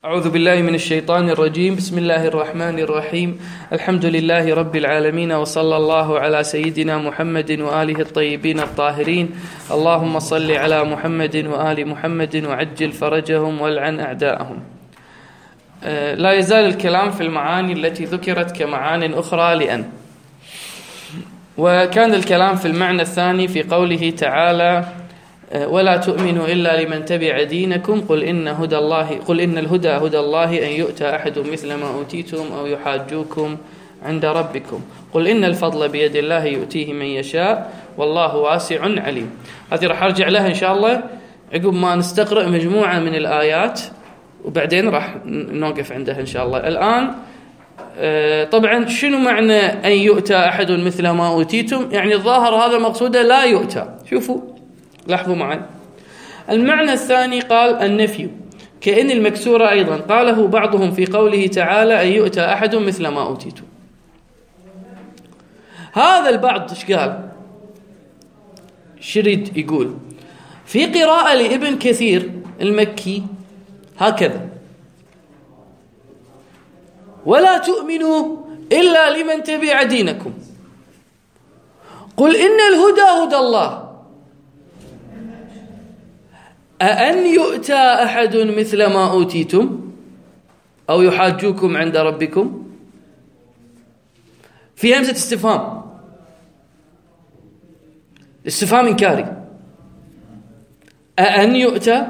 أعوذ بالله من الشيطان الرجيم. بسم الله الرحمن الرحيم. الحمد لله رب العالمين، وصلى الله على سيدنا محمد وآله الطيبين الطاهرين. اللهم صل على محمد وآل محمد وعجل فرجهم والعن أعداءهم. لا يزال الكلام في المعاني التي ذكرت كمعان أخرى لأن، وكان الكلام في المعنى الثاني في قوله تعالى: ولا تؤمنوا إلا لمن تبع دينكم قل إن الهدى هدى الله أن يؤتى أحد مثل ما أوتيتم أو يحاجوكم عند ربكم قل إن الفضل بيد الله يؤتيه من يشاء والله واسع عليم. هذه راح أرجع لها إن شاء الله عقب ما نستقرأ مجموعة من الآيات، وبعدين راح نوقف عندها إن شاء الله. الآن طبعا شنو معنى أن يؤتى أحد مثل ما أوتيتم؟ يعني الظاهر هذا مقصوده لا يؤتى. شوفوا لاحظوا معي. المعنى الثاني قال النفي، كأن المكسورة أيضا قاله بعضهم في قوله تعالى أن يؤتى أحد مثل ما أوتيتم. هذا البعض ايش قال؟ شريد يقول في قراءة لابن كثير المكي هكذا: ولا تؤمنوا إلا لمن تبع دينكم قل إن الهدى هدى الله أأن يؤتى أحد مثل ما أوتيتم أو يحاجوكم عند ربكم. في همزة استفهام، استفهام إنكاري. أأن يؤتى،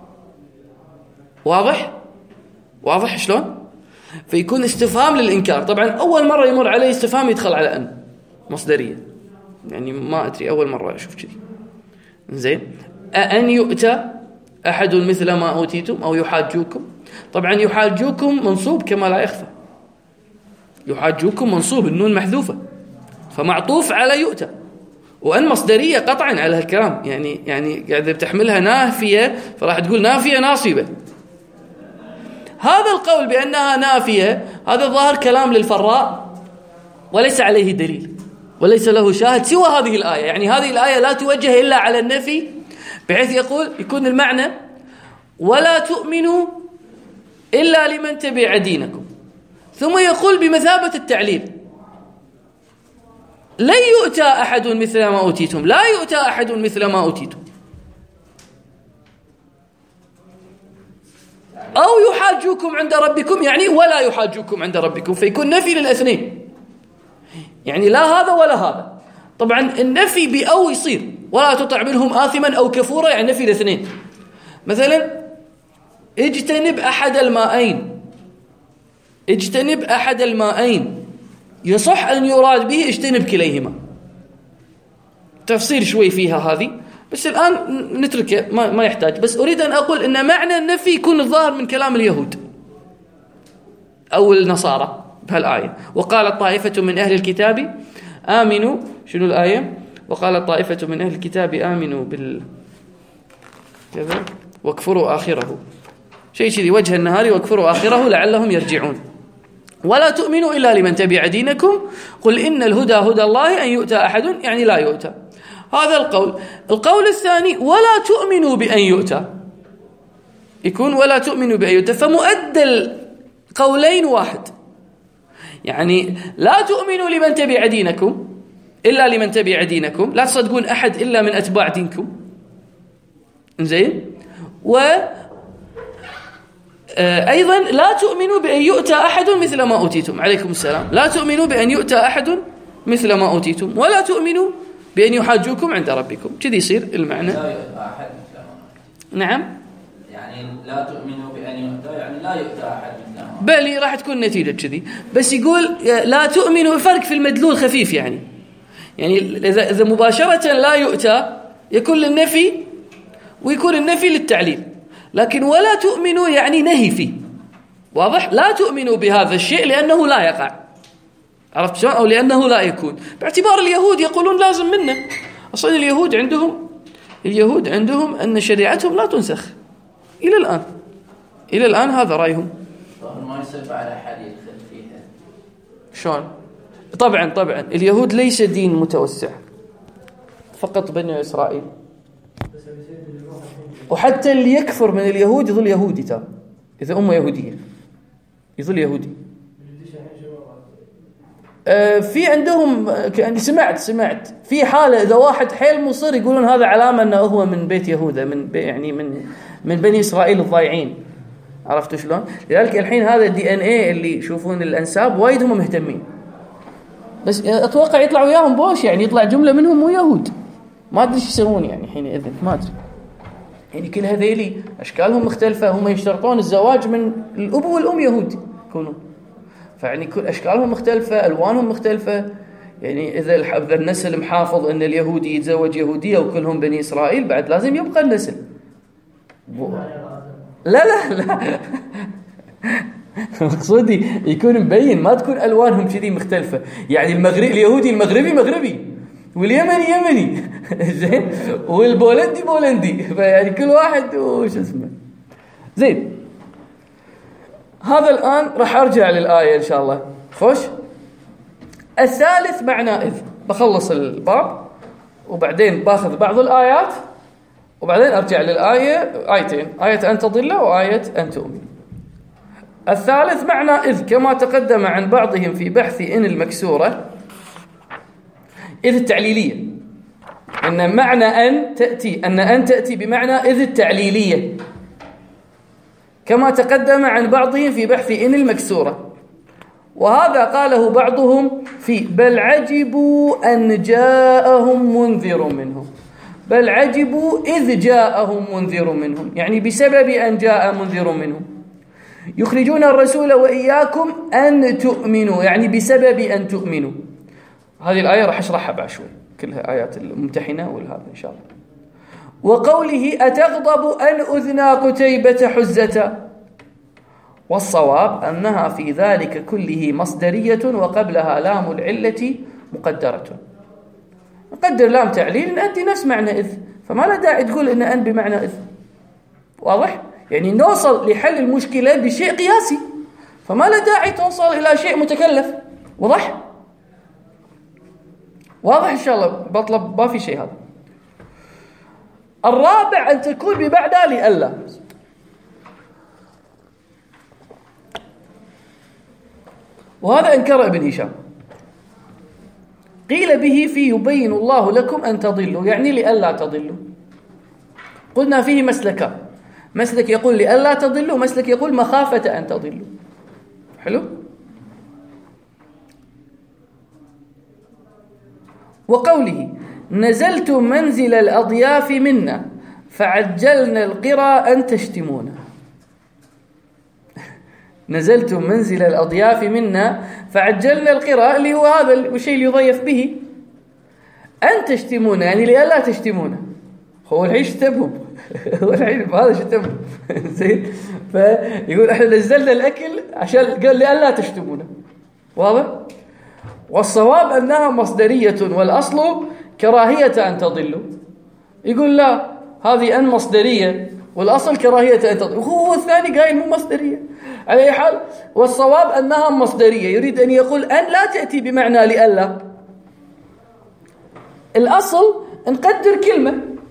واضح شلون؟ فيكون استفهام للإنكار. طبعا أول مرة يمر عليه استفهام يدخل على أن مصدرية، يعني ما أدري أول مرة أشوف كذي. زين، أأن يؤتى أحد مثل ما أوتيتم أو يحاجوكم. طبعا يحاجوكم منصوب كما لا يخفى، يحاجوكم منصوب، النون محذوفة فمعطوف على يؤتى، وأن مصدرية قطعا على هالكلام. يعني قاعدة بتحملها نافية، فراح تقول نافية ناصبة. هذا القول بأنها نافية هذا ظاهر كلام للفراء وليس عليه دليل وليس له شاهد سوى هذه الآية. يعني هذه الآية لا توجه إلا على النفي، بحيث يكون المعنى ولا تؤمنوا إلا لمن تبع دينكم، ثم يقول بمثابة التعليل: لن يؤتى أحد مثل ما أوتيتم، لا يؤتى أحد مثل ما أوتيتم، أو يحاجوكم عند ربكم، يعني ولا يحاجوكم عند ربكم، فيكون نفي للاثنين، يعني لا هذا ولا هذا. طبعا النفي بأو يصير ولا تطع منهم آثما أو كفورا، يعني نفي الاثنين. مثلا اجتنب أحد المائين، يصح أن يراد به اجتنب كليهما. تفصيل شوي فيها هذه، بس الآن نتركه ما يحتاج. بس أريد أن أقول أن معنى النفي يكون الظاهر من كلام اليهود أو النصارى بهالآية. وقالت طائفة من أهل الكتاب آمنوا، شنو الآية؟ وقالت طائفة من أهل الكتاب آمنوا كذا واكفروا آخره، شيء كذي، وجه النهار واكفروا آخره لعلهم يرجعون. ولا تؤمنوا إلا لمن تبع دينكم قل إن الهدى هدى الله أن يؤتى أحد، يعني لا يؤتى. هذا القول الثاني ولا تؤمنوا بأن يؤتى، يكون ولا تؤمنوا بأن يؤتى، فمؤدى القولين واحد. يعني لا تؤمنوا لمن تبع دينكم إلا لمن تبع دينكم، لا تصدقون أحد إلا من أتباع دينكم. زين، أيضا لا تؤمنوا بأن يؤتى أحد مثل ما أوتيتم، عليكم السلام، لا تؤمنوا بأن يؤتى أحد مثل ما أوتيتم، ولا تؤمنوا بأن يحاجوكم عند ربكم. كذي يصير المعنى. لا يؤتى أحد مثل ما، نعم، يعني لا تؤمنوا بأن يؤتى، يعني لا يؤتى أحد مثل ما، بل راح تكون نتيجة كذي. بس يقول لا تؤمنوا، فرق في المدلول خفيف، يعني إذا مباشرة لا يؤتى يكون للنفي ويكون النفي للتعليل، لكن ولا تؤمنوا يعني نهي فيه، واضح؟ لا تؤمنوا بهذا الشيء لأنه لا يقع، عرفت شلون؟ أو لأنه لا يكون، باعتبار اليهود يقولون لازم منه. أصلا اليهود عندهم أن شريعتهم لا تنسخ إلى الآن هذا رأيهم. ما يصير على أحد يدخل فيها. شلون؟ طبعا اليهود ليس دين متوسع، فقط بني إسرائيل، وحتى اللي يكفر من اليهود يظل يهودي ترى، إذا أمه يهودية يظل يهودي. في عندهم يعني سمعت في حالة إذا واحد حيل مصر يقولون هذا علامة أنه هو من بيت يهوذا، يعني من بني إسرائيل الضايعين. عرفتوا شلون؟ لذلك الحين هذا DNA اللي يشوفون الأنساب وايد هم مهتمين، بس أتوقع يطلع وياهم بوش، يعني يطلع جملة منهم مو يهود، ما أدري إيش يسوون يعني حينئذ، ما أدري. يعني كل هذيلي أشكالهم مختلفة، هم يشترطون الزواج من الأب والأم يهود يكونون، فيعني كل أشكالهم مختلفة، ألوانهم مختلفة. يعني إذا النسل محافظ أن اليهودي يتزوج يهودية وكلهم بني إسرائيل، بعد لازم يبقى النسل. لا مقصودي يكون مبين، ما تكون ألوانهم كذي مختلفة. يعني اليهودي المغربي مغربي، واليمني يمني زين، والبولندي بولندي، فيعني كل واحد وش اسمه. زين، هذا الآن راح أرجع للآية إن شاء الله. خوش. الثالث معنى إذ. بخلص الباب وبعدين باخذ بعض الآيات وبعدين أرجع للآية، آيتين، آية أن تضل وآية أن تؤمن. الثالث معنى إذ كما تقدم عن بعضهم في بحث إن المكسورة، إذ التعليلية، أن معنى أن تأتي بمعنى إذ التعليلية كما تقدم عن بعضهم في بحث إن المكسورة. وهذا قاله بعضهم في بل عجبوا أن جاءهم منذر منهم، بل عجبوا إذ جاءهم منذر منهم، يعني بسبب أن جاء منذر منهم. يخرجون الرسول وإياكم أن تؤمنوا، يعني بسبب أن تؤمنوا. هذه الآية راح أشرحها بعد شوي، كلها آيات الممتحنة والهذا إن شاء الله. وقوله أتغضب أن أذنى قتيبة حزة، والصواب أنها في ذلك كله مصدرية وقبلها لام العلة مقدرة. نقدر لام تعليل إن أنت نفس معنى إذ، فما لا داعي تقول إن أن بمعنى إذ. واضح؟ يعني نوصل لحل المشكلة بشيء قياسي، فما لا داعي توصل إلى شيء متكلف. واضح إن شاء الله، بطلب ما في شيء هذا. الرابع أن تكون بمعنى لألا. وهذا أنكر ابن هشام، قيل به في يبين الله لكم أن تضلوا، يعني لألا تضلوا. قلنا فيه مسلكان، مسلك يقول لألا تضلوا، مسلك يقول مخافة أن تضلوا. حلو. وقوله نزلت منزل الأضياف منا فعجلنا القرى أن تشتمونا. نزلت منزل الأضياف منا فعجلنا القرى، اللي هو هذا الشيء اللي يضيف به، أن تشتمونا يعني لألا تشتمونا. هو الحين شتمهم هو الحين هذا شتمهم زين، فيقول احنا نزلنا الأكل عشان قال لألا تشتمونا. واضح؟ والصواب أنها مصدرية والأصل كراهية أن تضلوا. يقول لا، هذه أن مصدرية والأصل كراهية أن تضلوا، هو الثاني قايل مو مصدرية. على أي حال، والصواب أنها مصدرية، يريد أن يقول أن لا تأتي بمعنى لألا. الأصل نقدر كلمة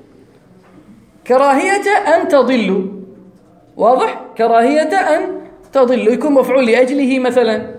كراهية أن تضلوا. واضح؟ كراهية أن تضلوا يكون مفعول لأجله مثلا،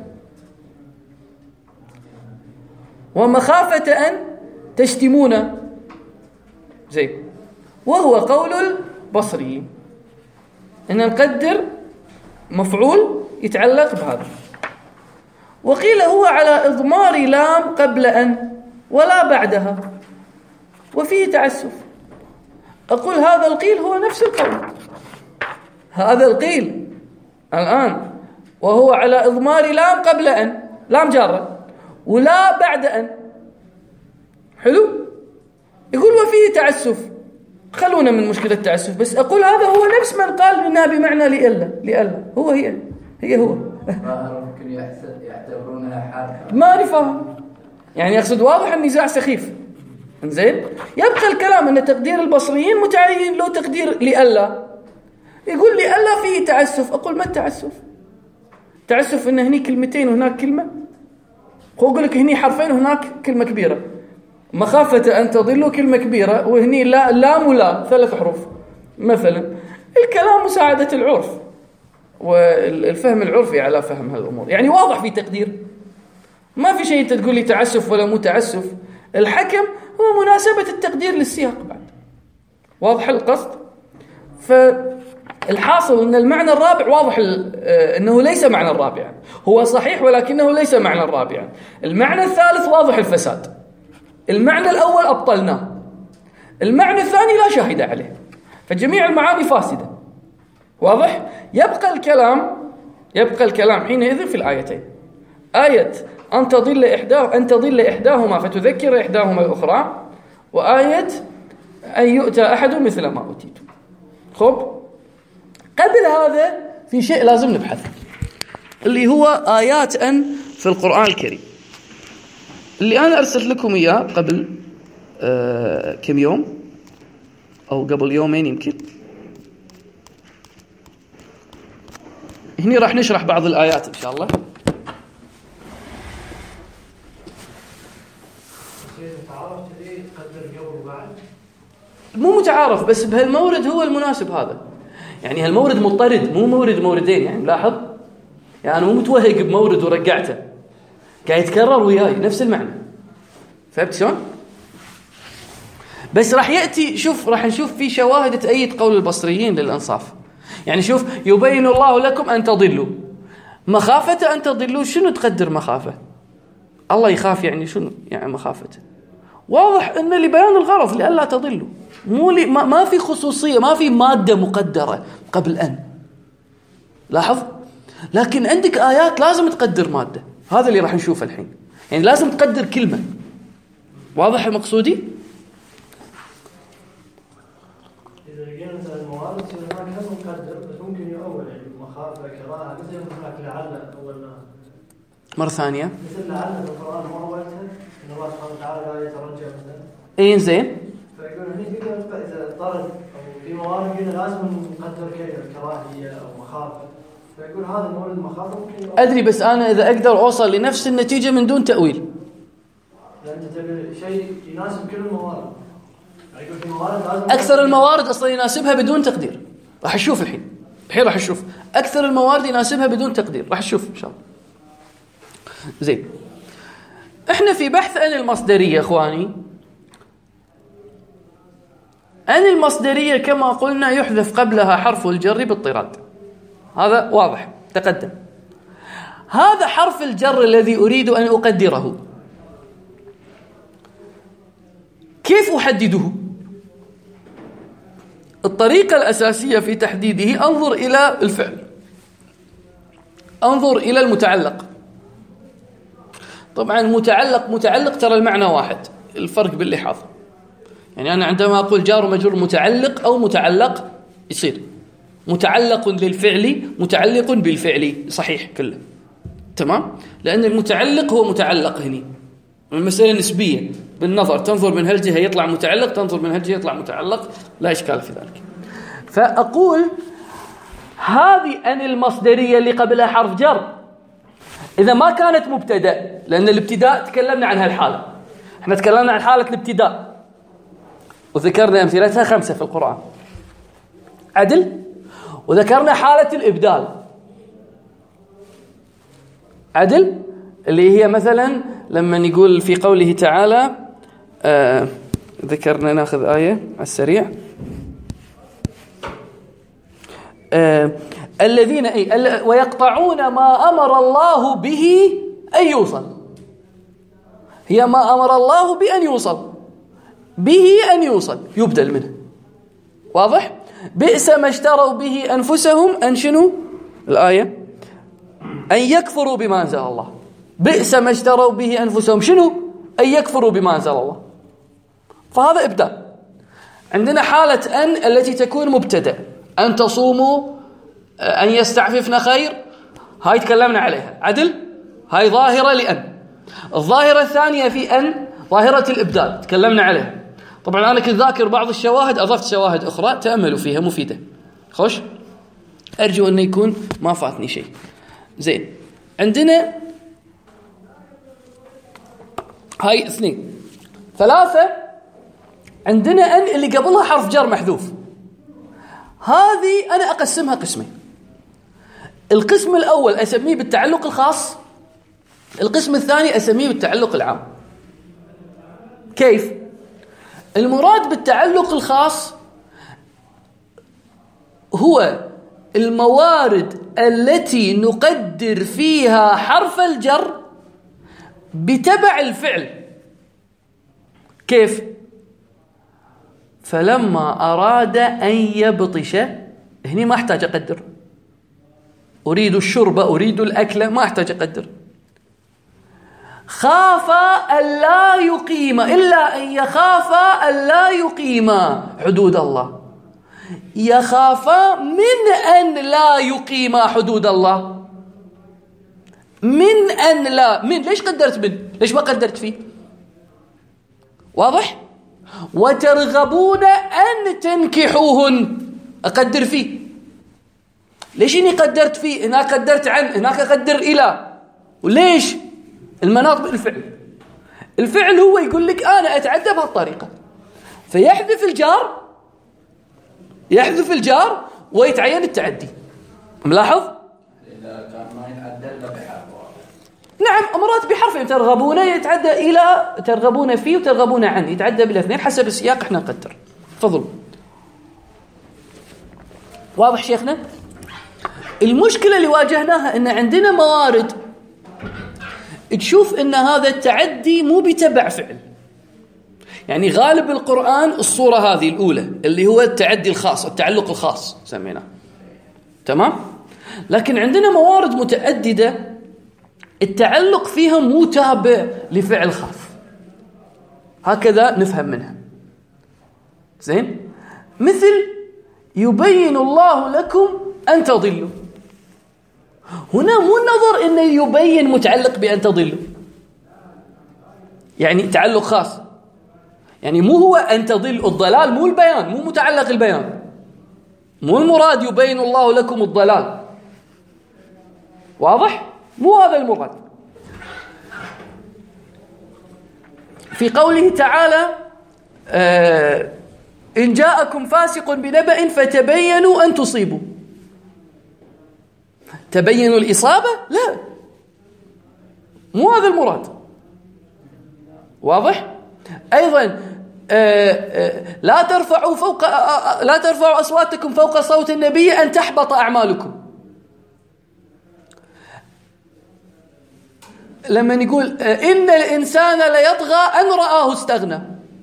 ومخافة أن تشتمون زين. وهو قول البصري إن نقدر مفعول يتعلق بهذا. وقيل هو على إضمار لام قبل أن ولا بعدها، وفيه تعسف. أقول هذا القيل هو نفس القول، هذا القيل الآن وهو على إضمار لام قبل أن، لام جارة، ولا بعد أن. حلو. يقول وفيه تعسف، خلونا من مشكلة التعسف، بس أقول هذا هو نفس من قال إنها بمعنى لألا، هو هي هو ممكن يعتبرونها حال، ما نفهم يعني. يقصد واضح النزاع سخيف. إنزين، يبقى الكلام أن تقدير البصريين متعين له تقدير لألا. يقول لألا فيه تعسف. أقول ما التعسف؟ تعسف إن هني كلمتين وهناك كلمة، هو يقول لك هني حرفين وهناك كلمة كبيرة. مخافة أن تضلوا كلمة كبيرة، وهني لا، لام ولا 3 حروف مثلا. الكلام مساعدة العرف، والفهم العرفي على فهم هالأمور. يعني واضح في تقدير، ما في شيء أنت تقول لي تعسف ولا مو تعسف. الحكم هو مناسبة التقدير للسياق بعد. واضح القصد؟ فالحاصل أن المعنى الرابع واضح أنه ليس معنى الرابع، هو صحيح ولكنه ليس معنى الرابع. المعنى الثالث واضح الفساد. المعنى الأول أبطلناه، المعنى الثاني لا شاهد عليه، فجميع المعاني فاسدة. واضح؟ يبقى الكلام حينئذ في الآيتين، آية أن تضل إحداهما فتذكر إحداهما الأخرى، وآية أن يؤتى أحد مثل ما أوتيتم. خب، قبل هذا في شيء لازم نبحث، اللي هو آيات أن في القرآن الكريم، اللي أنا أرسلت لكم إياه قبل كم يوم أو قبل يومين يمكن. هني راح نشرح بعض الآيات إن شاء الله. مو متعارف، بس بهالمورد هو المناسب هذا. يعني هالمورد مضطرد، مو موردين. يعني ملاحظ، يعني أنا مو متوهق بمورد ورجعته، قاعد يتكرر وياي نفس المعنى. فهمت شلون؟ بس راح يأتي، شوف راح نشوف في شواهد تأيد قول البصريين للإنصاف. يعني شوف، يبين الله لكم أن تضلوا، مخافة أن تضلوا. شنو تقدر مخافة؟ الله يخاف، يعني شنو يعني مخافة؟ واضح أن لبيان الغرض لألا تضلوا، ما في خصوصية، ما في مادة مقدرة قبل أن. لاحظ، لكن عندك آيات لازم تقدر مادة، هذا اللي راح نشوفه الحين. يعني لازم تقدر كلمة. واضح مقصودي؟ إذا لقينا مثلا الموارد ما كان مقدر، بس ممكن يؤول، يعني مخافة كراهة، مثل لعل أولنا مرة ثانية، مثل لعل في القرآن ما أولتها إن الله سبحانه وتعالى لا يترجى مثلا. إيه زين. فيقول هني إذا اضطرد أو في موارد قلنا لازم نقدر كراهية أو مخافة، فيقول هذا المورد مخافة ممكن أدري، بس أنا إذا أقدر أوصل لنفس النتيجة من دون تأويل. لأن أنت تبي شيء يناسب كل الموارد. يقول في موارد لازم أكثر الموارد أصلا يناسبها بدون تقدير. راح نشوف الحين راح نشوف أكثر الموارد يناسبها بدون تقدير. راح نشوف إن شاء الله. زين، إحنا في بحث عن المصدرية إخواني. عن المصدرية كما قلنا يحذف قبلها حرف الجر بالطراد، هذا واضح تقدم. هذا حرف الجر الذي أريد أن أقدره. كيف أحدده؟ الطريقة الأساسية في تحديده أنظر إلى الفعل، أنظر إلى المتعلق. طبعا متعلق ترى المعنى واحد، الفرق باللحاظ. يعني أنا عندما أقول جار ومجرور متعلق أو متعلق، يصير متعلق للفعل متعلق بالفعل، صحيح كله تمام، لأن المتعلق هو متعلق. هنا المسألة نسبية بالنظر، تنظر من هالجهة يطلع متعلق، تنظر من هالجهة يطلع متعلق، لا إشكال في ذلك. فأقول هذه أن المصدرية اللي قبلها حرف جر إذا ما كانت مبتدأ، لأن الابتداء تكلمنا عن هالحالة، احنا تكلمنا عن حالة الابتداء وذكرنا أمثلتها 5 في القرآن، عدل، وذكرنا حالة الإبدال، عدل، اللي هي مثلا لما نقول في قوله تعالى ذكرنا، ناخذ آية على السريع، الذين ويقطعون ما أمر الله به أن يوصل، هي ما أمر الله بأن يوصل، به أن يوصل يبدل منه. واضح؟ بئس ما اشتروا به أنفسهم أن شنو الآية؟ أن يكفروا بما أنزل الله. بئس ما اشتروا به أنفسهم شنو؟ أن يكفروا بما أنزل الله. فهذا إبدال. عندنا حالة أن التي تكون مبتدأ، أن تصوموا، أن يستعففن خير، هاي تكلمنا عليها، عدل، هاي ظاهرة لأن. الظاهرة الثانية في أن ظاهرة الإبدال تكلمنا عليها. طبعا أنا كنت ذاكر بعض الشواهد، أضفت شواهد أخرى تأملوا فيها مفيدة. خوش، أرجو أن يكون ما فاتني شيء. زين، عندنا هاي 2. 3 عندنا أن اللي قبلها حرف جر محذوف. هذه أنا أقسمها قسمين. القسم الأول أسميه بالتعلق الخاص، القسم الثاني أسميه بالتعلق العام. كيف؟ المراد بالتعلق الخاص هو الموارد التي نقدر فيها حرف الجر بتبع الفعل. كيف؟ فلما أراد أن يبطش، هني ما أحتاج أقدر، أريد الشرب، أريد الأكل، ما أحتاج أقدر. خاف أن لا يقيم، إلا أن يخاف أن لا يقيم حدود الله، يخاف من أن لا يقيم حدود الله، من أن لا، من ليش قدرت من؟ ليش ما قدرت فيه؟ واضح؟ وترغبون أن تنكحوهن، أقدر فيه. ليش إني قدرت فيه؟ هناك قدرت عن، هناك أقدر إلى. وليش؟ المناط بالفعل. الفعل هو يقول لك أنا أتعدى بهالطريقة، فيحذف الجار، يحذف الجار ويتعين التعدي. ملاحظ؟ إذا كان ما يتعدى إلا بحرف. نعم، أمرات بحرف. ترغبون يتعدى إلى، ترغبون فيه وترغبون عنه، يتعدى بالاثنين حسب السياق احنا نقدر. تفضل. واضح شيخنا؟ المشكلة اللي واجهناها إن عندنا موارد تشوف إن هذا التعدي مو بتبع فعل. يعني غالب القرآن الصورة هذه الأولى اللي هو التعدي الخاص، التعلق الخاص سميناه، تمام؟ لكن عندنا موارد متعددة التعلق فيها مو تابع لفعل خاص، هكذا نفهم منها. زين؟ مثل يبين الله لكم أن تضلوا، هنا مو النظر إن يبين متعلق بأن تضلوا، يعني تعلق خاص، يعني مو هو أن تضل، الضلال مو البيان، مو متعلق البيان، مو المراد يبين الله لكم الضلال. واضح؟ مو هذا المراد. في قوله تعالى إن جاءكم فاسق بنبأ فتبينوا أن تصيبوا، تبينوا الإصابة؟ لا، مو هذا المراد. واضح؟ أيضا لا ترفعوا أصواتكم فوق صوت النبي أن تحبط أعمالكم. لما نقول إن الإنسان ليطغى أن رآه استغنى،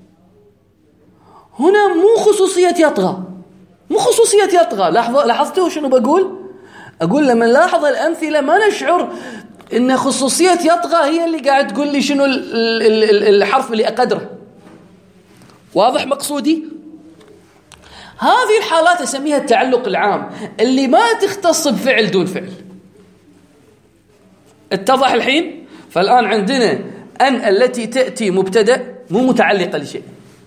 هنا مو خصوصية يطغى، مو خصوصية يطغى. لاحظتوا شنو بقول؟ أقول لما نلاحظ الأمثلة ما نشعر إن خصوصية يطغى هي اللي قاعد تقول لي شنو الحرف اللي أقدره. واضح مقصودي؟ هذه الحالات أسميها التعلق العام اللي ما تختص بفعل دون فعل. اتضح الحين؟ فالآن عندنا أن التي تأتي مبتدأ مو متعلقة لشيء،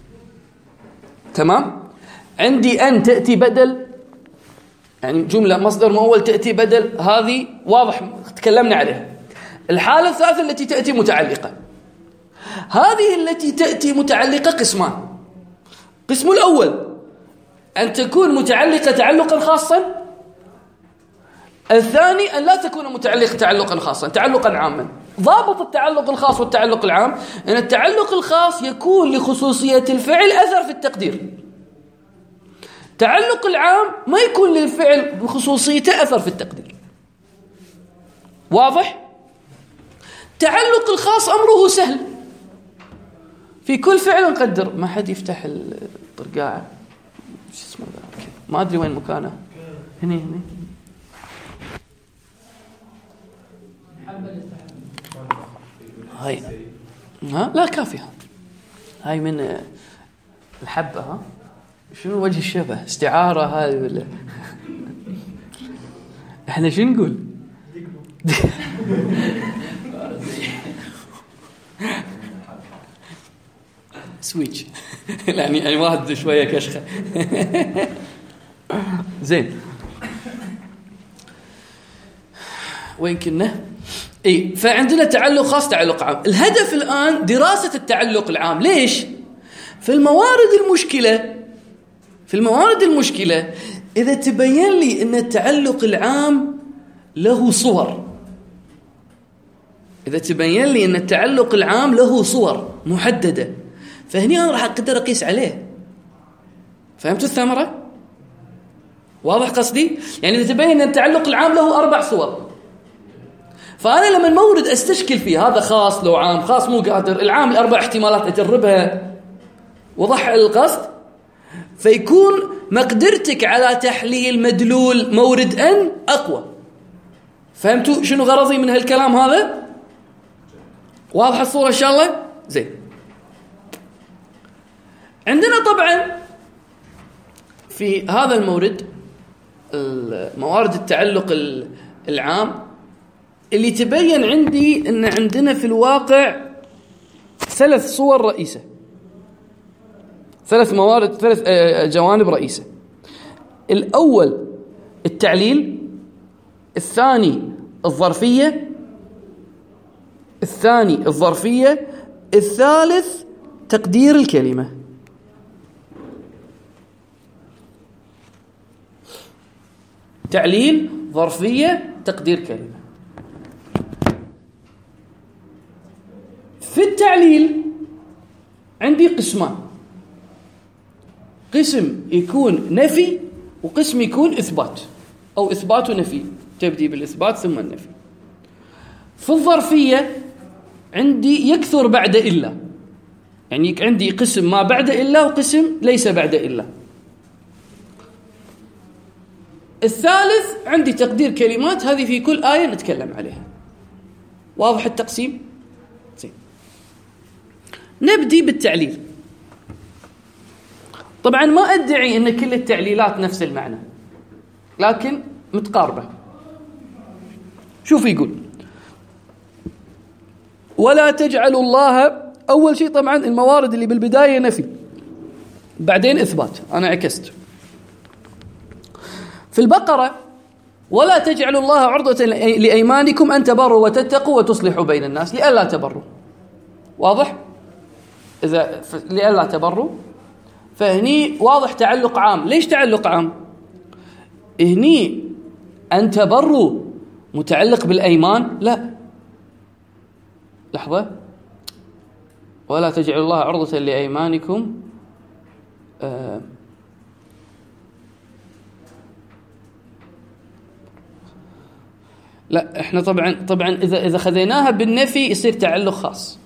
تمام؟ عندي أن تأتي بدل، يعني جملة مصدر مؤول تأتي بدل، هذه واضح تكلمنا عليها. الحالة الثالثة التي تأتي متعلقة، هذه التي تأتي متعلقة قسمان. قسم الأول أن تكون متعلقة تعلقا خاصا، الثاني أن لا تكون متعلقة تعلقا خاصا، تعلقا عاما. ضابط التعلق الخاص والتعلق العام أن التعلق الخاص يكون لخصوصية الفعل أثر في التقدير، تعلق العام ما يكون للفعل بخصوصيته أثر في التقدير. واضح؟ تعلق الخاص أمره سهل، في كل فعل نقدر. ما حد يفتح الطرقاعة، شو اسمه ذا، ما أدري وين مكانه، هني هاي، ها لا كافية، هاي من الحبة. ها شنو وجه الشبه؟ استعارة هاي ولا احنا شو نقول؟ سويتش يعني واحد شوية كشخة. زين، وين كنا؟ اي، فعندنا تعلق خاص تعلق عام. الهدف الآن دراسة التعلق العام. ليش؟ في الموارد المشكلة إذا تبين لي أن التعلق العام له صور. إذا تبين لي أن التعلق العام له صور محددة، فهني أنا راح أقدر أقيس عليه. فهمتوا الثمرة؟ واضح قصدي؟ يعني إذا تبين أن التعلق العام له 4 صور، فأنا لما المورد أستشكل فيه هذا خاص لو عام، خاص مو قادر، العام 4 احتمالات أجربها، وضح القصد، فيكون مقدرتك على تحليل مدلول مورد أن أقوى. فهمتوا شنو غرضي من هالكلام هذا؟ واضح الصورة إن شاء الله؟ زين. عندنا طبعا في هذا المورد موارد التعلق العام اللي تبين عندي أن عندنا في الواقع 3 صور رئيسة، 3 موارد، 3 جوانب رئيسة. الأول التعليل، الثاني الظرفية، الثالث تقدير الكلمة. تعليل، ظرفية، تقدير كلمة. في التعليل عندي قسمان، قسم يكون نفي وقسم يكون إثبات، أو إثبات ونفي، تبدي بالإثبات ثم النفي. في الظرفية عندي يكثر بعد إلا، يعني عندي قسم ما بعد إلا وقسم ليس بعد إلا. الثالث عندي تقدير كلمات، هذه في كل آية نتكلم عليها. واضح التقسيم؟ زين. نبدي بالتعليل. طبعا ما أدعي أن كل التعليلات نفس المعنى، لكن متقاربة. شوف يقول: ولا تجعلوا الله، أول شيء طبعا الموارد اللي بالبداية نفي، بعدين إثبات، أنا عكست. في البقرة: ولا تجعلوا الله عرضة لأيمانكم أن تبروا وتتقوا وتصلحوا بين الناس، لئلا تبروا. واضح؟ إذا لئلا تبروا، فهني واضح تعلق عام. ليش تعلق عام؟ هني أن تبروا متعلق بالأيمان؟ لا، لحظة، ولا تجعلوا الله عرضة لأيمانكم. لا، احنا طبعا إذا خذيناها بالنفي يصير تعلق خاص.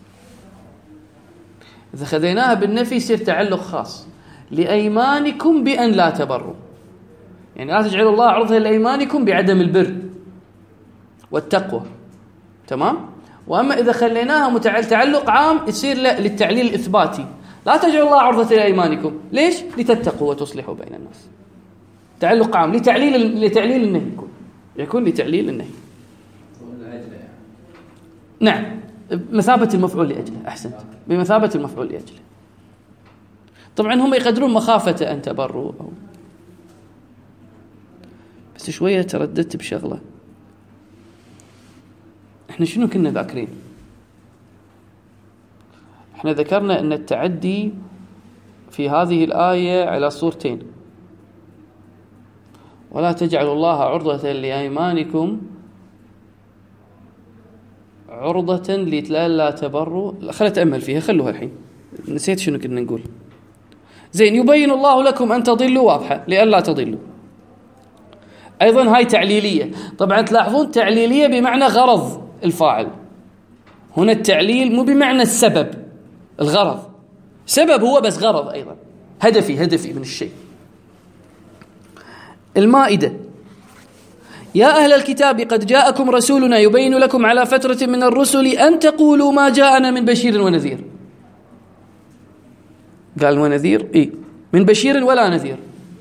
إذا خذيناها بالنفي يصير تعلق خاص. لأيمانكم بأن لا تبروا، يعني لا تجعلوا الله عرضة لأيمانكم بعدم البر والتقوى. تمام؟ وأما إذا خليناها تعلق عام يصير للتعليل الإثباتي. لا تجعلوا الله عرضة لأيمانكم، ليش؟ لتتقوا وتصلحوا بين الناس. تعلق عام لتعليل النهي، يكون لتعليل النهي. نعم، بمثابة المفعول لأجله. أحسنت، بمثابة المفعول لأجله. طبعا هم يقدرون مخافة أن تبروا بس شوية ترددت بشغلة. احنا شنو كنا ذاكرين؟ احنا ذكرنا أن التعدي في هذه الآية على صورتين: ولا تجعلوا الله عرضة لأيمانكم، عرضة لئلا تبروا. خلت أتأمل فيها، خلوها الحين، نسيت شنو كنا نقول. زين. يبين الله لكم أن تضلوا، واضحة، لئلا تضلوا. أيضا هاي تعليلية. طبعا تلاحظون تعليلية بمعنى غرض الفاعل. هنا التعليل مو بمعنى السبب، الغرض. سبب هو بس غرض أيضا، هدفي من الشيء. المائدة: يا أهل الكتاب قد جاءكم رسولنا يبين لكم على فترة من الرسل أن تقولوا ما جاءنا من بشير ونذير. قال ونذير، إيه، من بشير ولا نذير،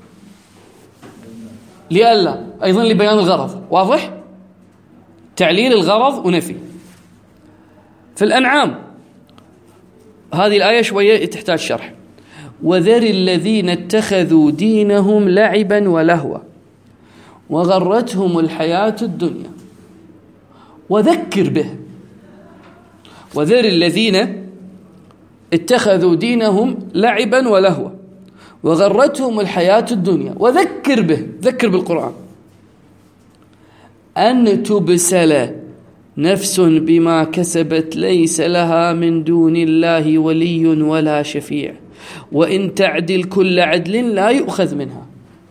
لئلا، أيضا لبيان الغرض. واضح؟ تعليل الغرض ونفي. في الأنعام هذه الآية شوية تحتاج شرح: وذر الذين اتخذوا دينهم لعبا ولهوا وغرتهم الحياة الدنيا وذكر به. وذر الذين اتخذوا دينهم لعبا ولهوا وغرتهم الحياة الدنيا وذكر به، ذكر بالقرآن. أن تبسل نفس بما كسبت ليس لها من دون الله ولي ولا شفيع وإن تعدل كل عدل لا يؤخذ منها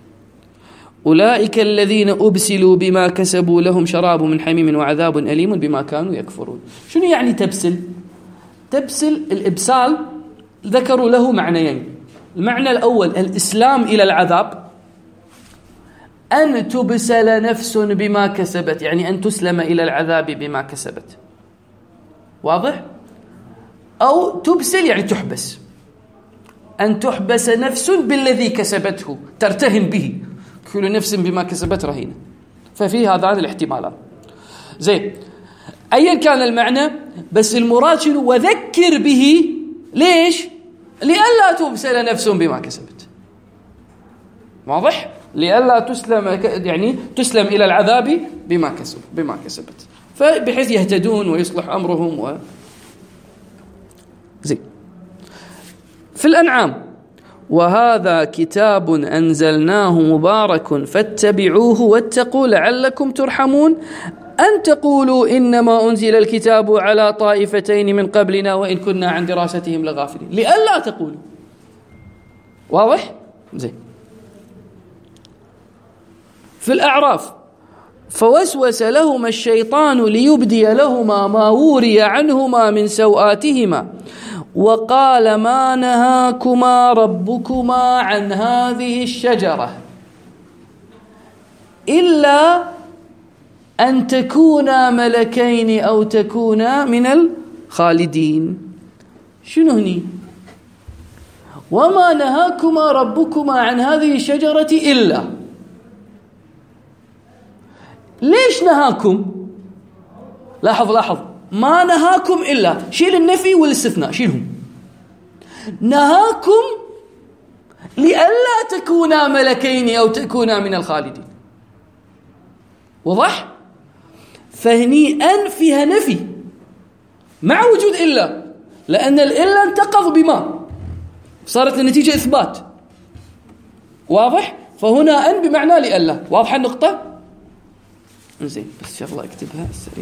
أولئك الذين أبسلوا بما كسبوا لهم شراب من حميم وعذاب أليم بما كانوا يكفرون. شنو يعني تبسل؟ تبسل الإبسال ذكروا له معنيين. المعنى الأول الإسلام إلى العذاب، أن تبسل نفس بما كسبت يعني أن تسلم إلى العذاب بما كسبت، واضح؟ أو تبسل يعني تحبس، أن تحبس نفس بالذي كسبته ترتهن به، كل نفس بما كسبت رهينة. ففي هذان الاحتمالات. زين، أيا كان المعنى، بس المراد شنو؟ وذكر به. ليش؟ لئلا تبسل نفس بما كسبت. واضح؟ لئلا تسلم يعني تسلم إلى العذاب بما كسبت، فبحيث يهتدون ويصلح أمرهم زين. في الأنعام: وهذا كتاب أنزلناه مبارك فاتبعوه واتقوا لعلكم ترحمون أن تقولوا إنما أنزل الكتاب على طائفتين من قبلنا وإن كنا عن دراستهم لغافلين. لئلا تقولوا. واضح؟ زين. في الأعراف: فوسوس لهما الشيطان ليبدي لهما ما وري عنهما من سوآتهما وقال ما نهاكما ربكما عن هذه الشجرة إلا أن تكونا ملكين أو تكونا من الخالدين. شنو هني؟ وما نهاكما ربكما عن هذه الشجرة إلا. ليش نهاكم؟ لاحظ ما نهاكم إلا، شيل النفي والاستثناء شيلهم. نهاكم لئلا تكونا ملكين أو تكونا من الخالدين. وضح؟ فهني أن فيها نفي مع وجود إلا، لأن الإلا انتقض بما، صارت النتيجة إثبات. واضح؟ فهنا أن بمعنى لئلا. واضح النقطة؟ زين، بس شغلة اكتبها السريع.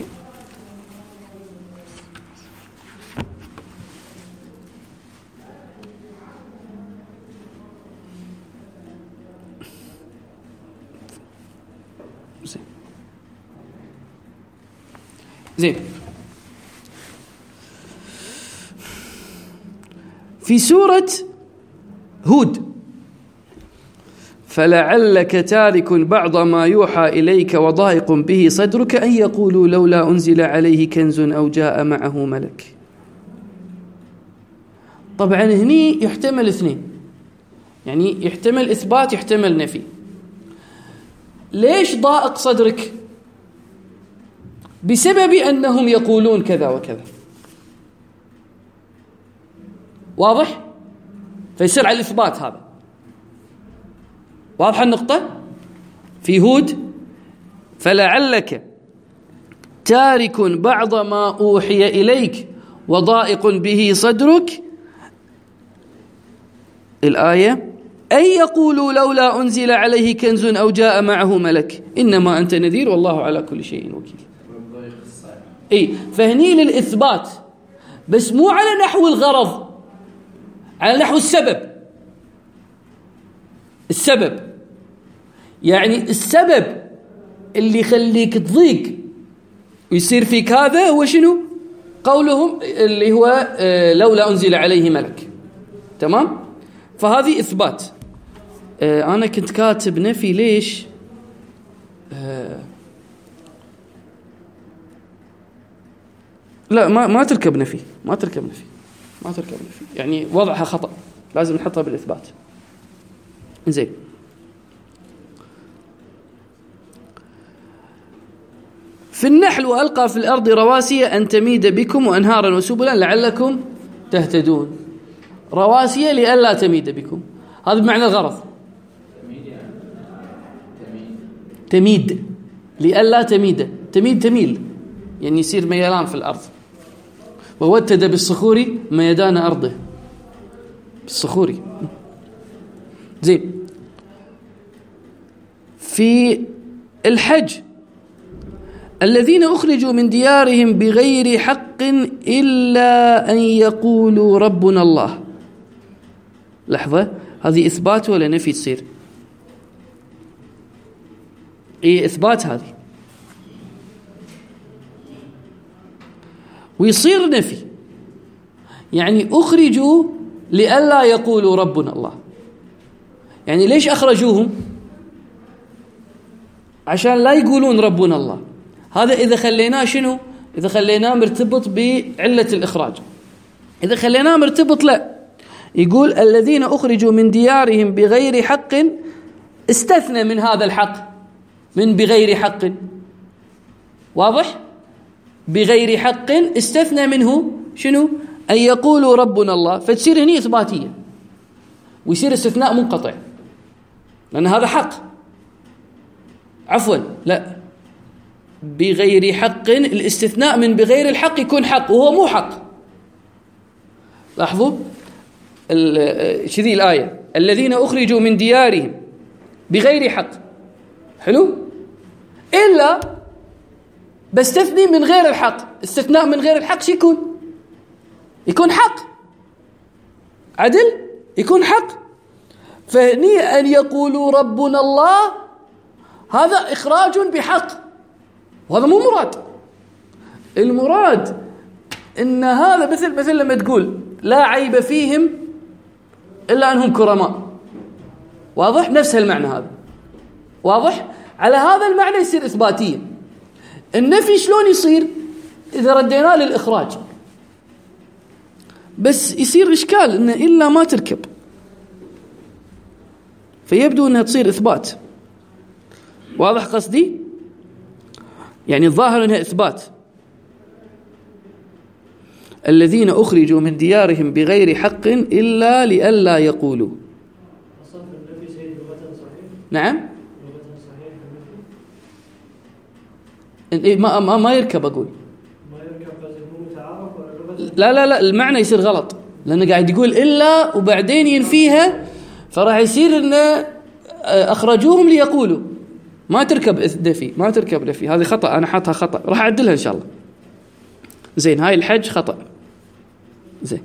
زين. في سورة هود: فلعلك تارك بعض ما يوحى إليك وضائق به صدرك أن يقولوا لولا أنزل عليه كنز أو جاء معه ملك. طبعا هني يحتمل اثنين، يعني يحتمل إثبات يحتمل نفي. ليش ضائق صدرك؟ بسبب أنهم يقولون كذا وكذا. واضح؟ فيصير على الإثبات هذا. واضح النقطة؟ في هود: فلعلك تارك بعض ما أوحي إليك وضائق به صدرك، الآية: أن يقولوا لولا أنزل عليه كنز أو جاء معه ملك إنما أنت نذير والله على كل شيء وكيل. فهني للإثبات، بس مو على نحو الغرض، على نحو السبب. يعني السبب اللي يخليك تضيق ويصير فيك هذا هو شنو؟ قولهم اللي هو لولا أنزل عليه ملك. تمام؟ فهذه إثبات. أنا كنت كاتب نفي. ليش؟ لا، ما تركب نفي، ما تركب نفي. يعني وضعها خطأ، لازم نحطها بالإثبات. زين. في النحل: وألقى في الأرض رواسي أن تميد بكم وأنهارا وسبلا لعلكم تهتدون. رواسي لئلا تميد بكم، هذا بمعنى الغرض. تميد لئلا تميل يعني يصير ميلان في الأرض. وودد بالصخور ميدان أرضه، بالصخور. زين. في الحج: الذين أخرجوا من ديارهم بغير حق إلا أن يقولوا ربنا الله. لحظة، هذه إثبات ولا نفي تصير؟ إيه إثبات هذه، ويصير نفي. يعني أخرجوا لئلا يقولوا ربنا الله. يعني ليش أخرجوهم؟ عشان لا يقولون ربنا الله. هذا إذا خليناه شنو؟ إذا خليناه مرتبط بعلة الإخراج. إذا خليناه مرتبط لا، يقول الذين أخرجوا من ديارهم بغير حق، استثنى من هذا الحق، من بغير حق، واضح؟ بغير حق استثنى منه شنو؟ أن يقولوا ربنا الله، فتصير هنا إثباتية ويصير استثناء منقطع، لأن هذا حق. عفوا لا، بغير حق، الاستثناء من بغير الحق يكون حق وهو مو حق. لاحظوا شذي الآية، الذين أخرجوا من ديارهم بغير حق، حلو، إلا بستثني من غير الحق. استثناء من غير الحق شو يكون حق، عدل، يكون حق. فهني أن يقولوا ربنا الله هذا إخراج بحق، وهذا مو مراد. المراد إن هذا مثل لما تقول لا عيب فيهم إلا أنهم كرماء، واضح؟ نفس المعنى هذا، واضح؟ على هذا المعنى يصير إثباتية. النفي شلون يصير؟ إذا رديناه للإخراج، بس يصير إشكال إن إلا ما تركب، فيبدو أنها تصير إثبات. واضح قصدي؟ يعني الظاهر أنها إثبات. الذين أخرجوا من ديارهم بغير حق إلا لئلا يقولوا. نعم، ما يركب. أقول لا المعنى يصير غلط، لأنه قاعد يقول إلا وبعدين ينفيها، فراح يصير إن أخرجوهم ليقولوا. ما تركب نفي، ما تركب نفي، هذه خطأ، أنا حاطها خطأ، راح أعدلها إن شاء الله. زين، هاي الحج خطأ. زين،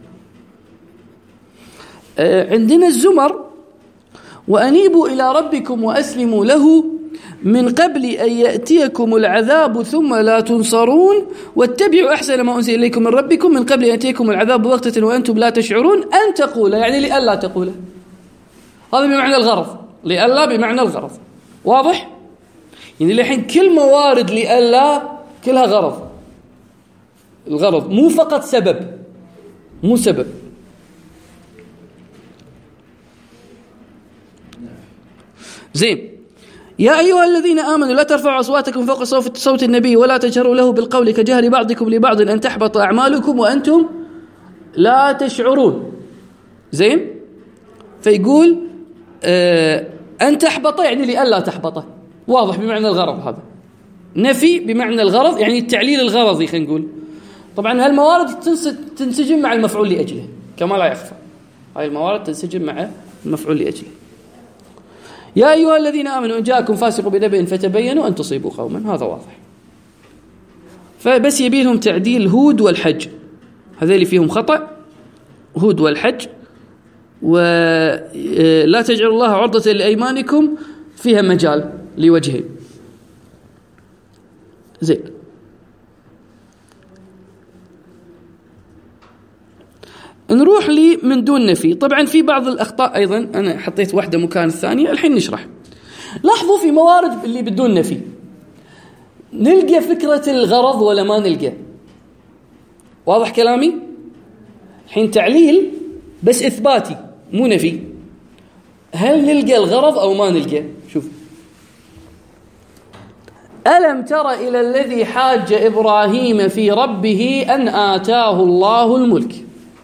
عندنا الزمر، وأنيبوا إلى ربكم وأسلموا له من قبل أن يأتيكم العذاب ثم لا تنصرون واتبعوا أحسن ما أنزل إليكم من ربكم من قبل أن يأتيكم العذاب بغتة وأنتم لا تشعرون أن تقول، يعني لئلا تقول. هذا بمعنى الغرض، لئلا بمعنى الغرض، واضح؟ يعني الحين كل موارد لئلا كلها غرض. الغرض مو فقط سبب، مو سبب. زين، يا أيها الذين آمنوا لا ترفعوا أصواتكم فوق صوت النبي ولا تجهروا له بالقول كجهر بعضكم لبعض أن تحبط أعمالكم وأنتم لا تشعرون. زين، فيقول أن تحبط يعني لئلا تحبط، واضح بمعنى الغرض. هذا نفي بمعنى الغرض، يعني التعليل الغرضي خلينا نقول. طبعا هالموارد تنسجم مع المفعول لأجله كما لا يخفى، هاي الموارد تنسجم مع المفعول لأجله. يا أيها الذين آمنوا إن جاءكم فاسق بنبأ فتبينوا أن تصيبوا قوما، هذا واضح. فبس يبي لهم تعديل هود والحج، هذول فيهم خطأ، هود والحج. ولا تجعلوا الله عرضة لأيمانكم فيها مجال لوجهين. زين، نروح لي من دون نفي. طبعا في بعض الأخطاء أيضا، أنا حطيت واحدة مكان الثانية، الحين نشرح. لاحظوا في موارد اللي بدون نفي نلقى فكرة الغرض ولا ما نلقى؟ واضح كلامي؟ الحين تعليل بس إثباتي مو نفي، هل نلقى الغرض أو ما نلقى؟ شوف، ألم تر إلى الذي حاج إبراهيم في ربه أن آتاه الله الملك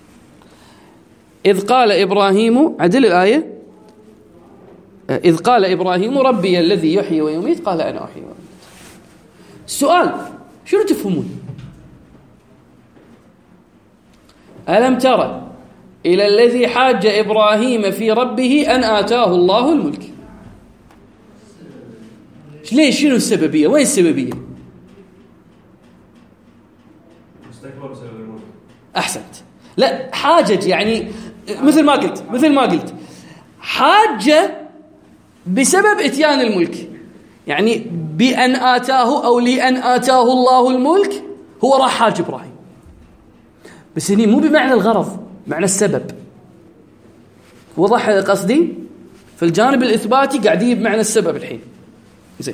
إذ قال إبراهيم، عدل الآية، إذ قال إبراهيم ربي الذي يحيي ويميت قال أنا أحيي ويميت. السؤال شنو تفهمون؟ ألم تر إلى الذي حاج إبراهيم في ربه أن آتاه الله الملك. ليش؟ شنو السببية؟ وين السببية؟ استكبر بسبب الملك. أحسنت. لا حاجج يعني مثل ما قلت حاجة بسبب إتيان الملك، يعني بأن آتاه أو لأن آتاه الله الملك هو راح حاج إبراهيم، بس هني مو بمعنى الغرض، معنى السبب. وضح قصدي؟ في الجانب الإثباتي قاعدين بمعنى السبب الحين. زين.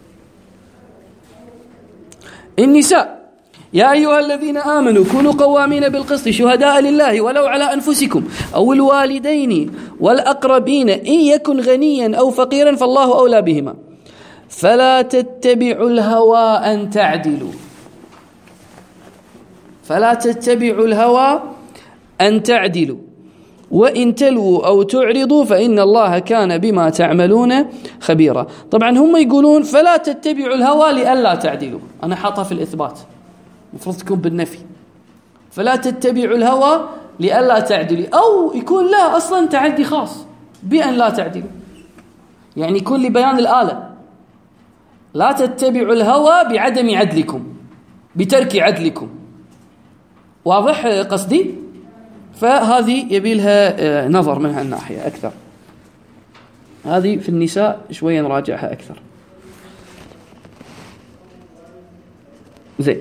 النساء: يا أيها الذين آمنوا كونوا قوامين بالقسط شهداء لله ولو على أنفسكم أو الوالدين والأقربين إن يكن غنيا أو فقيرا فالله أولى بهما فلا تتبعوا الهوى أن تعدلوا. فلا تتبعوا الهوى أن تعدلوا وإن تلووا أو تعرضوا فإن الله كان بما تعملون خبيرا. طبعا هم يقولون فلا تتبعوا الهوى لألا تعدلوا، أنا حاطها في الإثبات، مفروض تكون بالنفي. فلا تتبعوا الهوى لألا تعدلوا، أو يكون لا أصلا تعدي خاص بأن لا تعدلوا، يعني يكون لبيان الآلة. لا تتبعوا الهوى بعدم عدلكم، بترك عدلكم. واضح قصدي؟ فهذه يبي لها نظر من هالناحية أكثر. هذه في النساء شوية نراجعها أكثر. زين.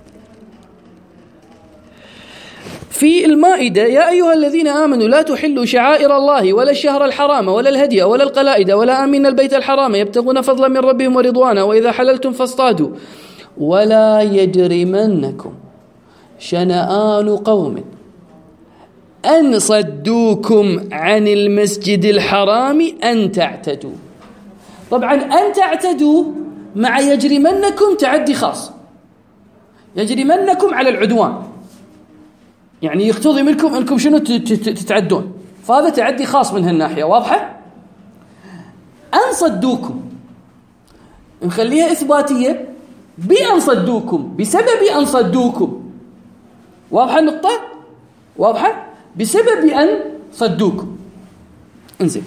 في المائدة: يا أيها الذين آمنوا لا تحلوا شعائر الله ولا الشهر الحرام ولا الهدي ولا القلائد ولا آمين البيت الحرام يبتغون فضلا من ربهم ورضوانا وإذا حللتم فاصطادوا ولا يجرمنكم شنآن قوم أن صدوكم عن المسجد الحرام أن تعتدوا. طبعا أن تعتدوا مع يجرمنكم تعدي خاص، يجرمنكم على العدوان، يعني يقتضي منكم أنكم شنو تتعدون، فهذا تعدي خاص من هالناحية. واضحة؟ أن صدوكم نخليها إثباتية بأن صدوكم، بسبب أن صدوكم. واضحة النقطة؟ واضحة؟ بسبب أن صدوكم. انزين.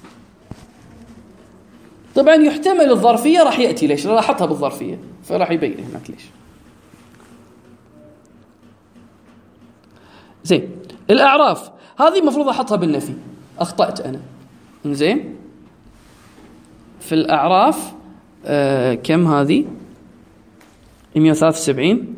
طبعا يحتمل الظرفية راح يأتي ليش، راح أحطها بالظرفية فراح يبين هناك ليش. زين. الأعراف هذه مفروض أحطها بالنفي، أخطأت أنا. انزين. في الأعراف كم هذه؟ 173.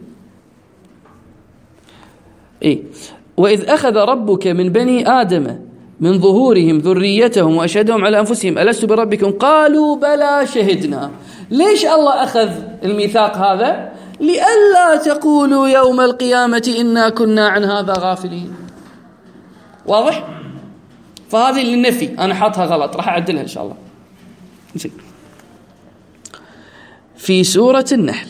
إيه. وإذ أخذ ربك من بني آدم من ظهورهم ذريتهم وأشهدهم على أنفسهم ألست بربكم قالوا بلى شهدنا. ليش الله أخذ الميثاق هذا؟ لئلا تقولوا يوم القيامة إنا كنا عن هذا غافلين. واضح؟ فهذه للنفي، أنا حاطها غلط راح أعدلها إن شاء الله. في سورة النحل: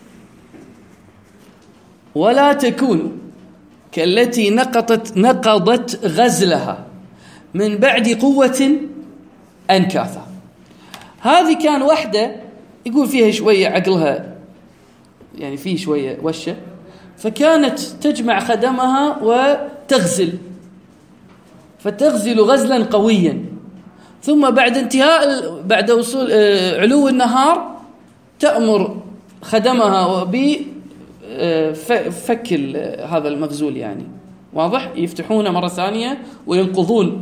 ولا تكونوا كالتي نقضت غزلها من بعد قوة أنكاثا. هذه كان واحدة يقول فيها شوية عقلها، يعني فيه شوية وشة، فكانت تجمع خدمها وتغزل، فتغزل غزلا قويا، ثم بعد وصول علو النهار تأمر خدمها بفك هذا المغزول، يعني واضح، يفتحونه مرة ثانية وينقضون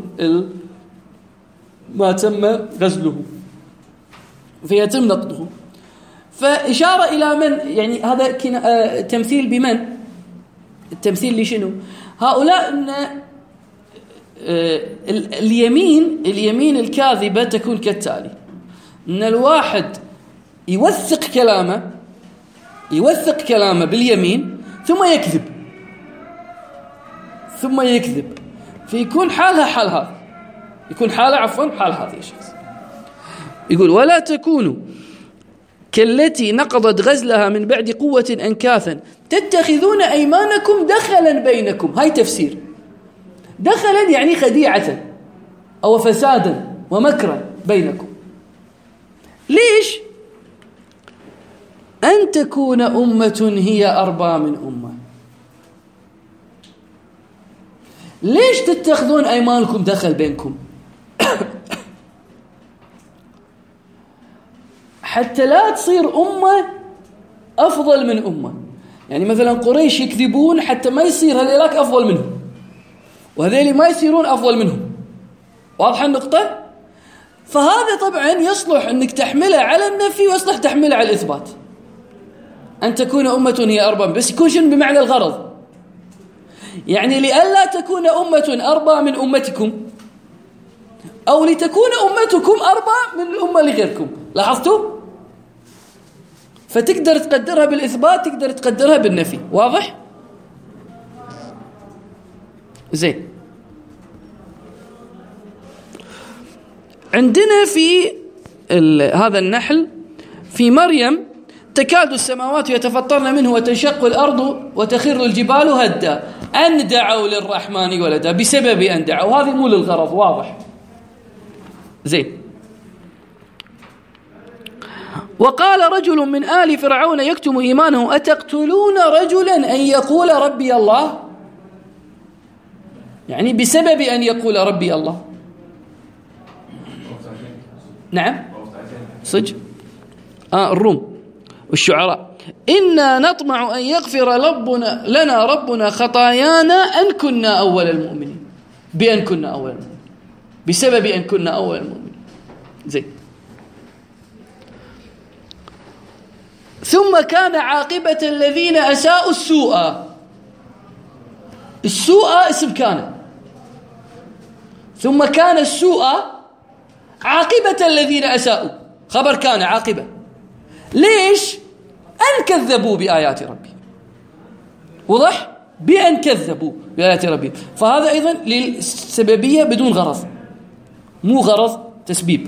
ما تم غزله فيتم نقضه. فإشارة إلى من؟ يعني هذا تمثيل بمن؟ التمثيل لشنو؟ هؤلاء أن اليمين الكاذبة تكون كالتالي: أن الواحد يوثق كلامه باليمين ثم يكذب فيكون حالها حال هذا، يكون حالة حال هذا الشخص. يقول: ولا تكونوا كالتي نقضت غزلها من بعد قوة أنكاثا تتخذون أيمانكم دخلا بينكم. هاي تفسير دخلا يعني خديعة أو فسادا ومكرا بينكم. ليش؟ أن تكون أمة هي أربى من أمة. ليش تتخذون أيمانكم دخل بينكم؟ حتى لا تصير أمة أفضل من أمة. يعني مثلا قريش يكذبون حتى ما يصير هذيلاك أفضل منهم، وهذيل ما يصيرون أفضل منهم. واضحة النقطة؟ فهذا طبعا يصلح أنك تحمله على النفي، ويصلح تحمله على الإثبات. أن تكون أمة هي أربى، بس يكون شنو بمعنى الغرض؟ يعني لئلا تكون أمة أربى من أمتكم، أو لتكون أمتكم أربى من الأمة لغيركم. لاحظتوا؟ فتقدر تقدرها بالإثبات، تقدر تقدرها بالنفي. واضح؟ زين. عندنا في هذا النحل في مريم: تكاد السماوات يتفطرن منه وتنشق الأرض وتخر الجبال هدا أن دعوا للرحمن ولدا، بسبب أن دعوا. هذه مو للغرض. واضح؟ زين. وقال رجل من آل فرعون يكتم إيمانه: أتقتلون رجلا أن يقول ربي الله؟ يعني بسبب أن يقول ربي الله. نعم صج الروم والشعراء: إنا نطمع أن يغفر لنا ربنا خطايانا أن كنا أول المؤمنين. بأن كنا أول المؤمنين، بسبب أن كنا أول المؤمنين. زين. ثم كان عاقبة الذين أساءوا السوء اسم كان، ثم كان السوء عاقبة الذين أساءوا خبر كان عاقبة. ليش؟ أن كذبوا بآيات ربي. وضح؟ بأن كذبوا بآيات ربي. فهذا أيضا للسببية بدون غرض، مو غرض تسبيب.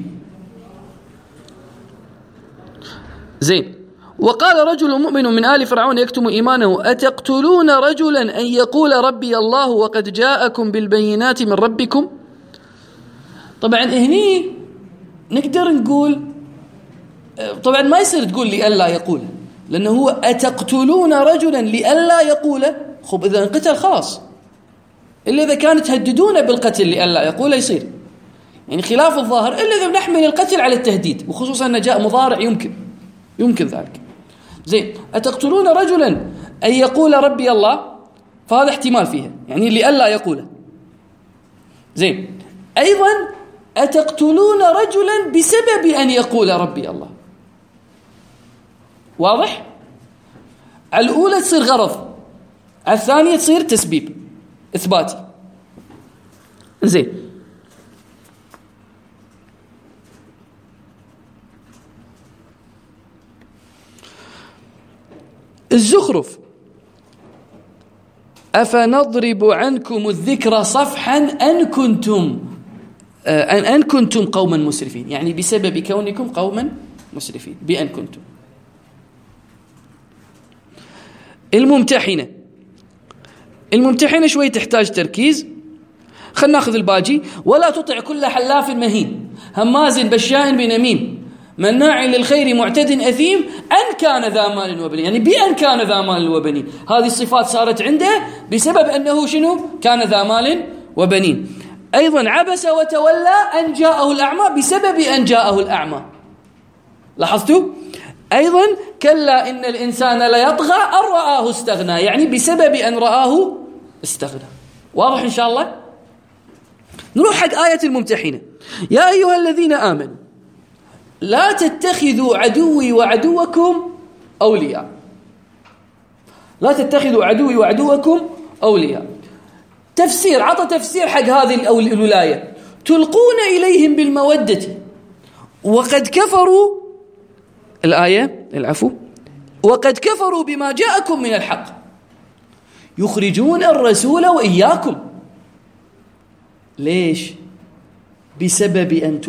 زين. وقال رجل مؤمن من آل فرعون يكتم إيمانه: أتقتلون رجلا أن يقول ربي الله وقد جاءكم بالبينات من ربكم؟ طبعا هني نقدر نقول، طبعا ما يصير تقول لئلا يقول، لأنه هو أتقتلون رجلا لئلا يقول. خب إذا انقتل خلاص، إلا إذا كانوا تهددون بالقتل لئلا يقول يصير، يعني خلاف الظاهر، إلا إذا بنحمل القتل على التهديد، وخصوصا أنه جاء مضارع يمكن ذلك. زين. أتقتلون رجلا أن يقول ربي الله، فهذا احتمال فيها، يعني لئلا يقول. زين. أيضا أتقتلون رجلا بسبب أن يقول ربي الله. واضح؟ على الأولى تصير غرض، على الثانية تصير تسبيب إثباتي. زين. الزخرف: أفنضرب عنكم الذكر صفحا أن كنتم قوما مسرفين، يعني بسبب كونكم قوما مسرفين، بأن كنتم. الممتحنة شوي تحتاج تركيز. خلنا ناخذ الباجي: ولا تطع كل حلاف مهين هماز بشاء بنميم مناع للخير معتد أثيم أن كان ذا مال وبنين. يعني بأن كان ذا مال وبنين، هذه الصفات صارت عنده بسبب أنه شنو؟ كان ذا مال وبنين. أيضا عبس وتولى أن جاءه الأعمى، بسبب أن جاءه الأعمى. لاحظتوا؟ أيضا كلا إن الإنسان ليطغى أن رآه استغنى، يعني بسبب أن رآه استغنى. واضح إن شاء الله؟ نروح حق آية الممتحنة: يا أيها الذين آمنوا لا تتخذوا عدوي وعدوكم أولياء. لا تتخذوا عدوي وعدوكم أولياء. تفسير، عطى تفسير حق هذه الولاية: تلقون إليهم بالمودة وقد كفروا، الآية العفو، وقد كفروا بما جاءكم من الحق يخرجون الرسول وإياكم. ليش؟ بسبب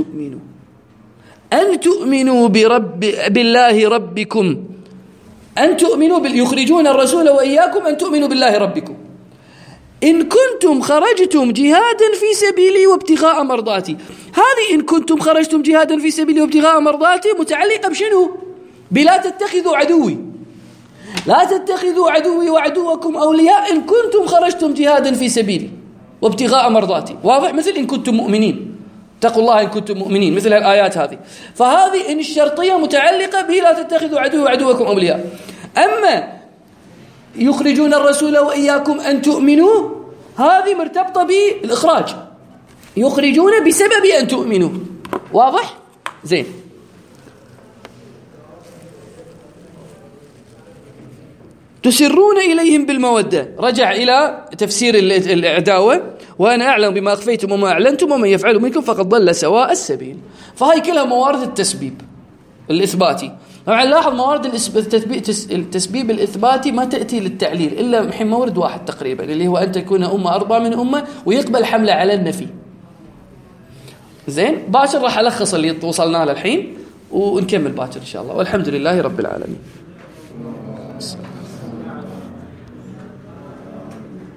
أن تؤمنوا بالله ربكم، أن تؤمنوا يخرجون الرسول وإياكم أن تؤمنوا بالله ربكم إن كنتم خرجتم جهادا في سبيلي وابتغاء مرضاتي. هذه إن كنتم خرجتم جهادا في سبيلي وابتغاء مرضاتي متعلقة بشنو؟ بلا تتخذوا عدوي. لا تتخذوا عدوي وعدوكم أولياء إن كنتم خرجتم جهادا في سبيلي وابتغاء مرضاتي. واضح؟ مثل إن كنتم مؤمنين، اتقوا الله إن كنتم مؤمنين، مثل الآيات هذه. فهذه إن الشرطية متعلقة به لا تتخذوا عدوي وعدوكم أولياء. أما يخرجون الرسول وإياكم أن تؤمنوا، هذه مرتبطة بالإخراج، يخرجون بسبب أن تؤمنوا. واضح؟ زين. تسرون إليهم بالمودة، رجع إلى تفسير العداوة، وأنا أعلم بما أخفيتم وما أعلنتم ومن يفعل منكم فقد ضل سواء السبيل. فهي كلها موارد التسبيب الإثباتي. طبعا لاحظ موارد التسبيب الإثباتي ما تأتي للتعليل إلا الحين مورد واحد تقريبا، اللي هو أن تكون أمة أربى من أمة، ويقبل حملة على النفي. زين، باكر راح ألخص اللي وصلنا له الحين ونكمل باكر إن شاء الله، والحمد لله رب العالمين.